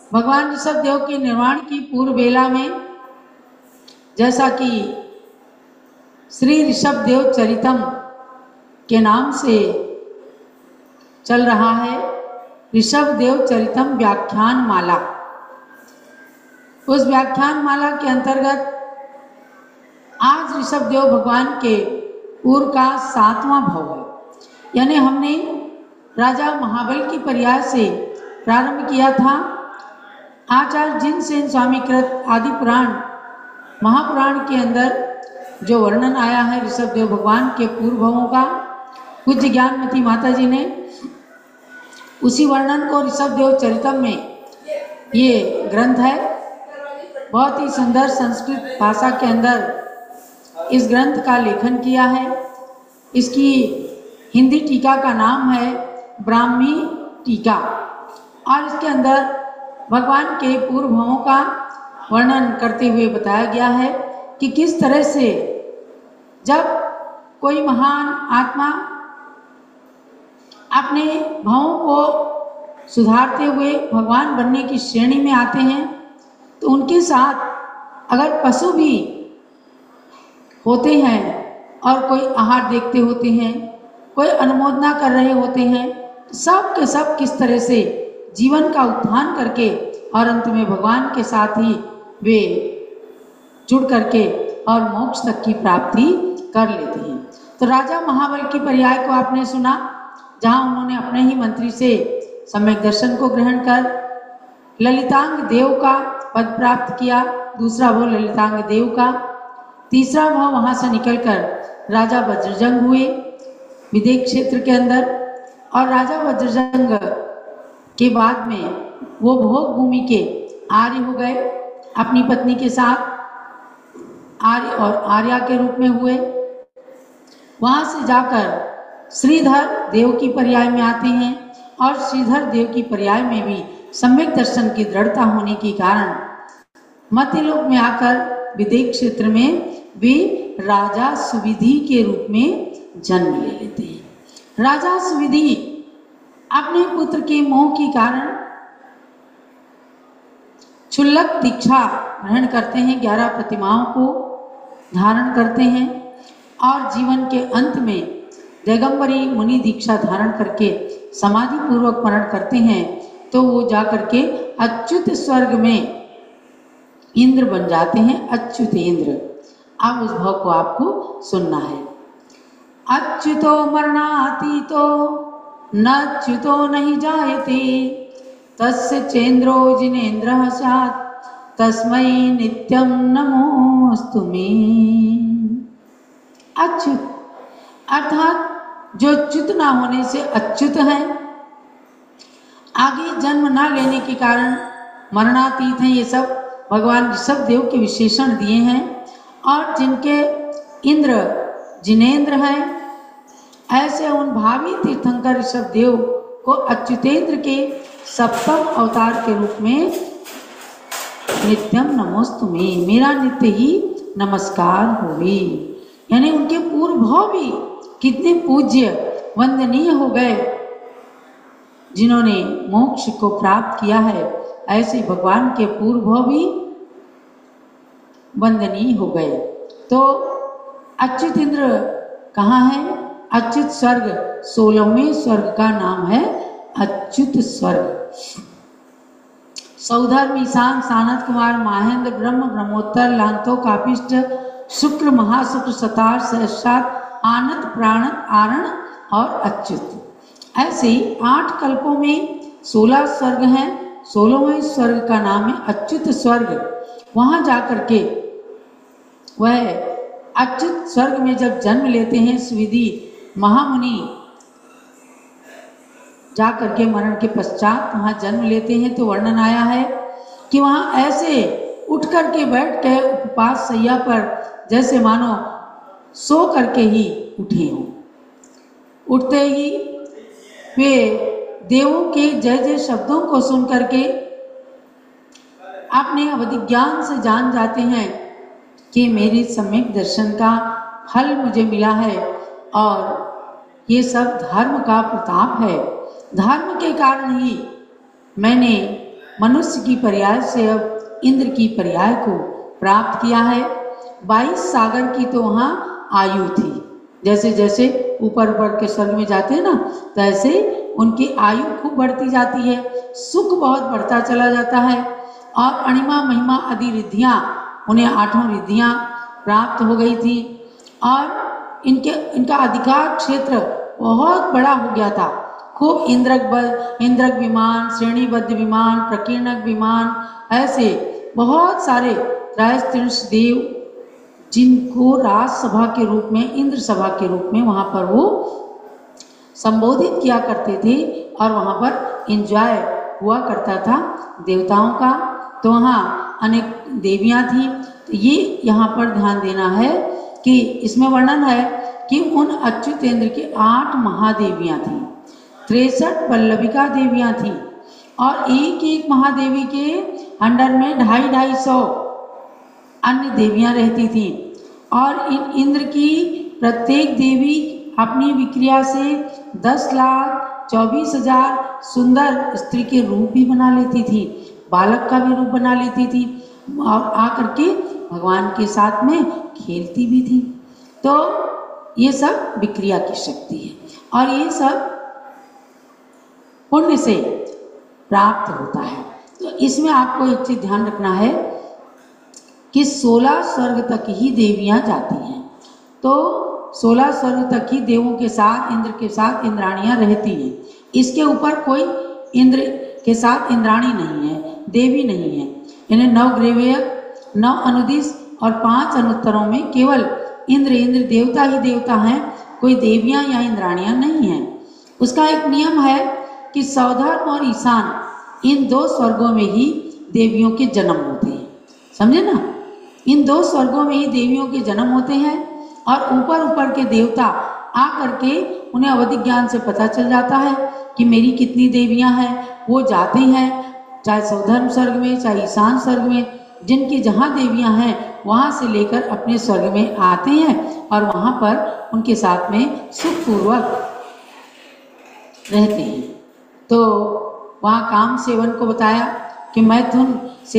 भगवान ऋषभ देव के निर्माण की पूर्व बेला में, जैसा कि श्री ऋषभ देव चरितम के नाम से चल रहा है, ऋषभ देव चरितम व्याख्यान माला, उस व्याख्यान माला के अंतर्गत आज ऋषभ देव भगवान के पूर्व का 7वां भव है। यानी हमने राजा महाबल की पर्याय से प्रारंभ किया था। आचार्य जिनसेन स्वामी कृत आदि पुराण महापुराण के अंदर जो वर्णन आया है ऋषभ देव भगवान के पूर्व भवों का, पूज्य ज्ञानमती माता जी ने उसी वर्णन को ऋषभ देव चरितम में, ये ग्रंथ है, बहुत ही सुंदर संस्कृत भाषा के अंदर इस ग्रंथ का लेखन किया है। इसकी हिंदी टीका का नाम है ब्राह्मी टीका, और इसके अंदर भगवान के पूर्व भवों का वर्णन करते हुए बताया गया है कि किस तरह से जब कोई महान आत्मा अपने भावों को सुधारते हुए भगवान बनने की श्रेणी में आते हैं, तो उनके साथ अगर पशु भी होते हैं और कोई आहार देखते होते हैं, कोई अनुमोदना कर रहे होते हैं, सब के सब किस तरह से जीवन का उत्थान करके और अंत में भगवान के साथ ही वे जुड़ करके और मोक्ष तक की प्राप्ति कर लेते हैं। तो राजा महाबल की पर्याय को आपने सुना, जहाँ उन्होंने अपने ही मंत्री से सम्यक दर्शन को ग्रहण कर ललितांग देव का पद प्राप्त किया, दूसरा भव ललितांग देव का, तीसरा भव वहाँ से निकलकर राजा वज्रजंग हुए विदेह क्षेत्र के अंदर, और राजा वज्रजंग के बाद में वो भोग भूमि के आर्य हो गए, अपनी पत्नी के साथ आर्य और आर्या के रूप में हुए। वहाँ से जाकर श्रीधर देव की पर्याय में आते हैं, और श्रीधर देव की पर्याय में भी सम्यक दर्शन की दृढ़ता होने के कारण मध्यलोक में आकर विदेह क्षेत्र में वे राजा सुविधि के रूप में जन्म ले लेते हैं। राजा सुविधि अपने पुत्र के मोह के कारण क्षुल्लक दीक्षा ग्रहण करते हैं, 11 प्रतिमाओं को धारण करते हैं, और जीवन के अंत में दिगंबरी मुनि दीक्षा धारण करके समाधि पूर्वक मरण करते हैं। तो वो जाकर के अच्युत स्वर्ग में इंद्र बन जाते हैं, अच्युत इंद्र। अब उस भाव को आपको सुनना है। अच्युतो मरणातीतो न अच्युतो नहीं जायते, तस्य चेन्द्रो जिनेन्द्रः स्यात् तस्मै नित्यं नमोस्तु मे। अच्युत अर्थात जो च्युत ना होने से अच्युत है, आगे जन्म ना लेने के कारण मरणातीत हैं, ये सब भगवान ऋषभ देव के विशेषण दिए हैं। और जिनके इंद्र जिनेन्द्र हैं, ऐसे उन भावी तीर्थंकर ऋषभ देव को अच्युतेंद्र के सप्तम अवतार के रूप में नित्यम नमोस्तु मे, मेरा नित्य ही नमस्कार होवे। यानी उनके पूर्व भाव भी कितने पूज्य वंदनीय हो गए, जिन्होंने मोक्ष को प्राप्त किया है, ऐसे भगवान के पूर्व भाव भी वंदनीय हो गए। तो अच्युत इंद्र कहाँ है? अच्युत स्वर्ग 16वें स्वर्ग का नाम है अच्युत स्वर्ग। सौधर्म ईशान सानत कुमार माहेंद्र ब्रह्म ब्रह्मोत्तर लांतो कापिष्ट शुक्र महाशुक्र सतार सहस्रात आनंद प्राणत आरण और अच्युत। ऐसे 8 कल्पों में 16 स्वर्ग हैं। 16वें स्वर्ग का नाम है अच्युत स्वर्ग। वहाँ जाकर के वह अच्युत स्वर्ग में जब जन्म लेते हैं, सुविधि महामुनि जाकर के मरण के पश्चात वहाँ जन्म लेते हैं, तो वर्णन आया है कि वहाँ ऐसे उठ करके बैठ के उपवास सैया पर जैसे मानो सो करके ही उठे हों। उठते ही वे देवों के जय जय शब्दों को सुन करके अपने अवधिज्ञान से जान जाते हैं कि मेरे सम्यक दर्शन का फल मुझे मिला है, और ये सब धर्म का प्रताप है। धर्म के कारण ही मैंने मनुष्य की पर्याय से अब इंद्र की पर्याय को प्राप्त किया है। 22 सागर की तो वहाँ आयु थी। जैसे जैसे ऊपर ऊपर के स्वर्ग में जाते हैं ना, तो ऐसे उनकी आयु खूब बढ़ती जाती है, सुख बहुत बढ़ता चला जाता है। और अणिमा महिमा आदि रिद्धियाँ, उन्हें 8 रिद्धियाँ प्राप्त हो गई थी। और इनका अधिकार क्षेत्र बहुत बड़ा हो गया था। खूब इंद्रक विमान, श्रेणीबद्ध विमान, प्रकीर्णक विमान, ऐसे बहुत सारे 33 देव जिनको राजसभा के रूप में, इंद्र सभा के रूप में वहाँ पर वो संबोधित किया करते थे और वहाँ पर एंजॉय हुआ करता था देवताओं का। तो वहाँ अनेक देवियाँ थीं। तो ये यहाँ पर ध्यान देना है कि इसमें वर्णन है कि उन अच्युतेंद्र के 8 महादेवियाँ थीं, 63 वल्लभिका देवियाँ थीं और एक एक महादेवी के अंडर में 250-250 अन्य देवियाँ रहती थीं। और इन इंद्र की प्रत्येक देवी अपनी विक्रिया से 10,24,000 सुंदर स्त्री के रूप भी बना लेती थी, बालक का भी रूप बना लेती थी और आकर के भगवान के साथ में खेलती भी थी। तो ये सब विक्रिया की शक्ति है और ये सब पुण्य से प्राप्त होता है। तो इसमें आपको एक चीज ध्यान रखना है कि 16 स्वर्ग तक ही देवियां जाती हैं। तो 16 स्वर्ग तक ही देवों के साथ, इंद्र के साथ इंद्राणियां रहती हैं। इसके ऊपर कोई इंद्र के साथ इंद्राणी नहीं है, देवी नहीं है। इन्हें 9 ग्रेवेय, 9 अनुदिश और 5 अनुत्तरों में केवल इंद्र देवता ही देवता हैं, कोई देवियां या इंद्राणियां नहीं हैं। उसका एक नियम है कि सौधर्म और ईशान, इन 2 स्वर्गों में ही देवियों के जन्म होते हैं। समझे ना, इन 2 स्वर्गों में ही देवियों के जन्म होते हैं और ऊपर ऊपर के देवता आकर के उन्हें अवधि ज्ञान से पता चल जाता है कि मेरी कितनी देवियां हैं। वो जाते हैं चाहे सौधर्म स्वर्ग में, चाहे ईशान स्वर्ग में, जिनकी जहाँ देवियां हैं वहाँ से लेकर अपने स्वर्ग में आते हैं और वहाँ पर उनके साथ में सुखपूर्वक रहते हैं। तो वहाँ काम सेवन को बताया कि मैथुन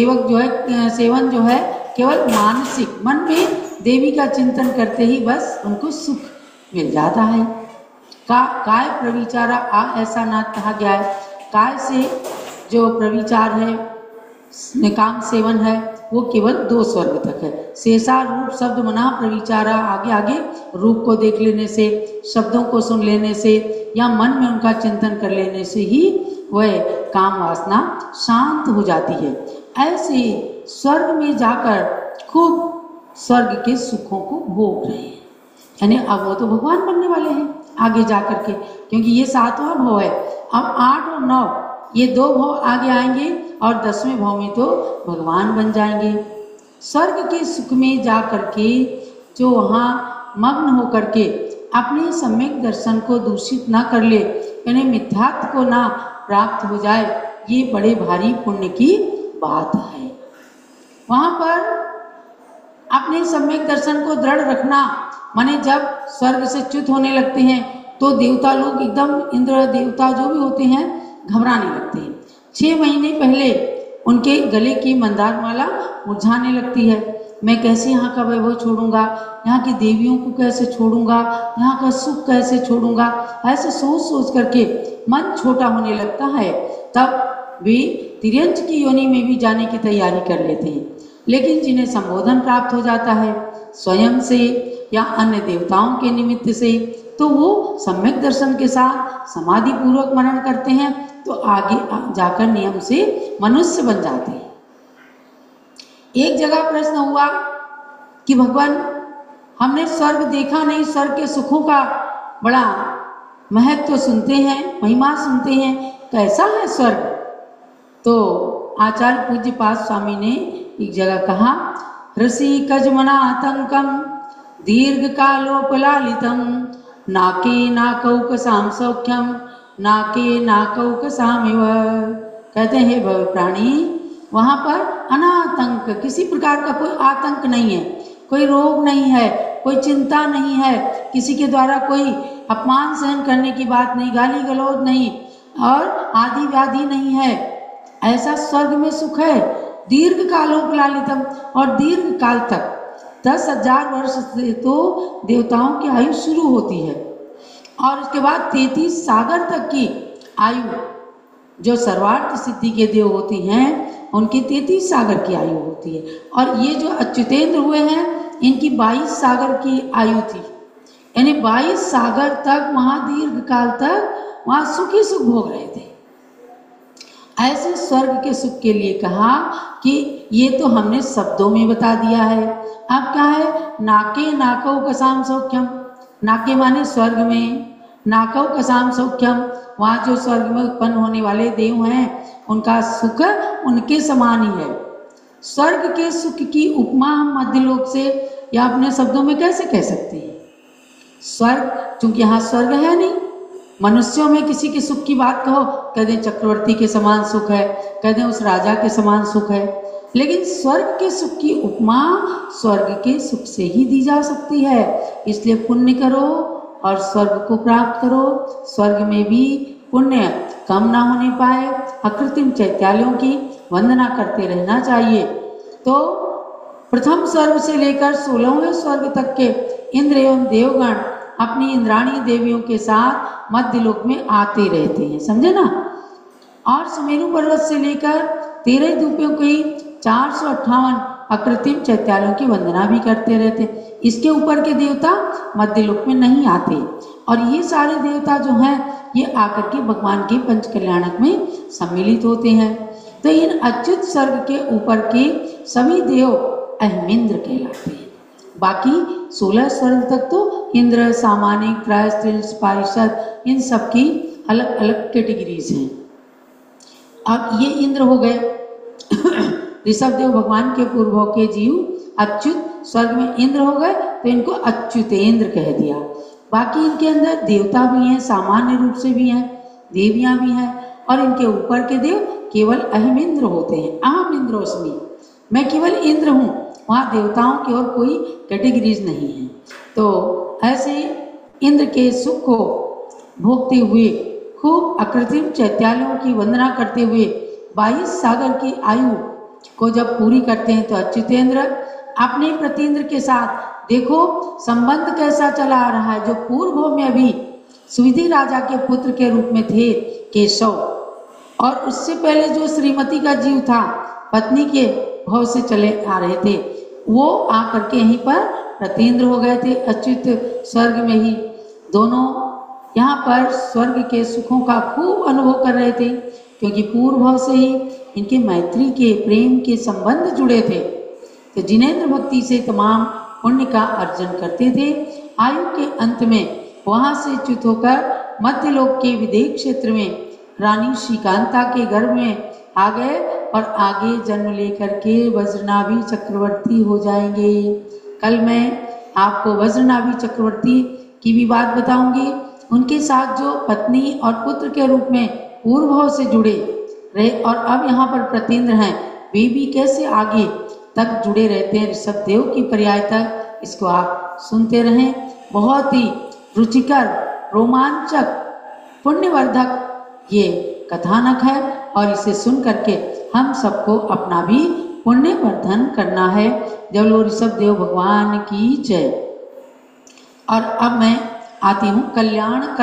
सेवन जो है केवल मानसिक, मन में देवी का चिंतन करते ही बस उनको सुख मिल जाता है। काय प्रविचारा ऐसा ना कहा गया है। काय से जो प्रविचार है, काम सेवन है, वो केवल 2 स्वर्ग तक है। शेषा रूप शब्द मना प्रविचारा, आगे आगे रूप को देख लेने से, शब्दों को सुन लेने से या मन में उनका चिंतन कर लेने से ही वह काम वासना शांत हो जाती है। ऐसे स्वर्ग में जाकर खूब स्वर्ग के सुखों को भोग रहे हैं। यानी अब वो तो भगवान बनने वाले हैं आगे जाकर के, क्योंकि ये 7वां भाव है। अब 8 और 9 ये 2 भाव आगे आएंगे और 10वें भाव में तो भगवान बन जाएंगे। स्वर्ग के सुख में जा करके जो वहाँ मग्न होकर के अपने सम्यक दर्शन को दूषित ना कर ले, यानी मिथ्यात्व को ना प्राप्त हो जाए, ये बड़े भारी पुण्य की बात है। वहाँ पर अपने सम्यक दर्शन को दृढ़ रखना, माने जब स्वर्ग से च्युत होने लगते हैं तो देवता लोग एकदम, इंद्र देवता जो भी होते हैं, घबराने लगते हैं। 6 महीने पहले उनके गले की मंदार माला मुरझाने लगती है। मैं कैसे यहाँ का वैभव छोड़ूंगा, यहाँ की देवियों को कैसे छोड़ूंगा, यहाँ का सुख कैसे छोड़ूंगा, ऐसे सोच सोच करके मन छोटा होने लगता है। तब वे तिर्यंच की योनि में भी जाने की तैयारी कर लेते हैं। लेकिन जिन्हें संबोधन प्राप्त हो जाता है स्वयं से या अन्य देवताओं के निमित्त से, तो वो सम्यक दर्शन के साथ समाधि पूर्वक मनन करते हैं, तो आगे जाकर नियम से मनुष्य बन जाते हैं। एक जगह प्रश्न हुआ कि भगवान, हमने स्वर्ग देखा नहीं, स्वर्ग के सुखों का बड़ा महत्व सुनते हैं, महिमा सुनते हैं, कैसा है स्वर्ग? तो आचार्य पूज्य पाद स्वामी ने एक जगह कहा, ऋषि कजमनातंकम दीर्घ कालोपलालितम नाके नाकौकसाम सौख्यम नाके नाकौकसामिव। कहते हैं भव प्राणी, वहाँ पर अनातंक, किसी प्रकार का कोई आतंक नहीं है, कोई रोग नहीं है, कोई चिंता नहीं है, किसी के द्वारा कोई अपमान सहन करने की बात नहीं, गाली गलौज नहीं और आदि व्याधि नहीं है। ऐसा स्वर्ग में सुख है दीर्घ कालोपलालितम, और दीर्घ काल तक 10,000 वर्ष से तो देवताओं की आयु शुरू होती है, और उसके बाद 33 सागर तक की आयु, जो सर्वार्थ सिद्धि के देव होती हैं उनकी 33 सागर की आयु होती है। और ये जो अच्युतेंद्र हुए हैं इनकी 22 सागर की आयु थी, यानी 22 सागर तक वहाँ दीर्घ काल तक वहाँ सुख ही सुख भोग रहे थे। ऐसे स्वर्ग के सुख के लिए कहा कि ये तो हमने शब्दों में बता दिया है। अब क्या है, नाके नाकौ कसाम सौख्यम, नाके माने स्वर्ग में, नाकौ कसाम सौख्यम, वहाँ जो स्वर्ग में उत्पन्न होने वाले देव हैं उनका सुख उनके समान ही है। स्वर्ग के सुख की उपमा हम मध्यलोक से या अपने शब्दों में कैसे कह सकते हैं? स्वर्ग, चूंकि यहाँ स्वर्ग है नहीं, मनुष्यों में किसी के सुख की बात कहो, कह दें चक्रवर्ती के समान सुख है, कह दें उस राजा के समान सुख है, लेकिन स्वर्ग के सुख की उपमा स्वर्ग के सुख से ही दी जा सकती है। इसलिए पुण्य करो और स्वर्ग को प्राप्त करो। स्वर्ग में भी पुण्य कम ना होने पाए, अकृत्रिम चैत्यालयों की वंदना करते रहना चाहिए। तो प्रथम स्वर्ग से लेकर 16वें स्वर्ग तक के इंद्र एवं देवगण अपनी इंद्राणी देवियों के साथ मध्यलोक में आते रहते हैं, समझे ना। और सुमेरु पर्वत से लेकर 13 द्वीपों की 458 अकृत्रिम चैत्यालयों की वंदना भी करते रहते हैं। इसके ऊपर के देवता मध्यलोक में नहीं आते, और ये सारे देवता जो हैं ये आकर के भगवान के पंच कल्याणक में सम्मिलित होते हैं। तो इन अच्युत स्वर्ग के ऊपर के सभी देव अहमिंद्र कहलाते हैं। बाकी 16 स्वर्ग तक तो इंद्र, सामानिक, त्रयस्त्रिंश, पारिषद, इन सब की अलग अलग कैटेगरीज हैं। अब ये इंद्र हो गए ऋषभ देव भगवान के पूर्व के जीव अच्युत स्वर्ग में इंद्र हो गए, तो इनको अच्युतेंद्र कह दिया। बाकी इनके अंदर देवता भी हैं, सामान्य रूप से भी हैं, देवियां भी हैं, और इनके ऊपर के देव केवल अहमिंद्र होते हैं। अहम इंद्रोस्मि, मैं केवल इंद्र हूँ, वहाँ देवताओं की और कोई कैटेगरीज नहीं है। तो ऐसे इंद्र के सुख को भोगते हुए, खूब अकृत्रिम चैत्यालयों की वंदना करते हुए 22 सागर की आयु को जब पूरी करते हैं, तो अच्युतेंद्र अपने प्रतींद्र के साथ देखो संबंध कैसा चला आ रहा है। जो पूर्व में अभी सुविधि राजा के पुत्र के रूप में थे केशव, और उससे पहले जो श्रीमती का जीव था पत्नी के भाव से चले आ रहे थे, वो आकर के यहीं पर प्रतींद्र हो गए थे अच्युत स्वर्ग में ही। दोनों यहाँ पर स्वर्ग के सुखों का खूब अनुभव कर रहे थे, क्योंकि पूर्व भाव से ही इनके मैत्री के, प्रेम के संबंध जुड़े थे। तो जिनेंद्र भक्ति से तमाम पुण्य का अर्जन करते थे। आयु के अंत में वहाँ से च्युत होकर मध्यलोक के विदेह क्षेत्र में रानी श्रीकांता के गर्भ में आ गए, और आगे जन्म लेकर के वज्रनाभि चक्रवर्ती हो जाएंगे। कल मैं आपको वज्रनाभि चक्रवर्ती की भी बात बताऊंगी। उनके साथ जो पत्नी और पुत्र के रूप में पूर्व भाव से जुड़े रहे और अब यहाँ पर प्रतींद्र हैं, वे भी कैसे आगे तक जुड़े रहते हैं ऋषभ देव की पर्याय तक। इसको आप सुनते रहें। बहुत ही रुचिकर, रोमांचक, पुण्यवर्धक ये कथानक है, और इसे सुन करके हम सबको अपना भी पुण्यवर्धन करना है। जब लो ऋषभ देव भगवान की जय। और अब मैं आती हूँ कल्याण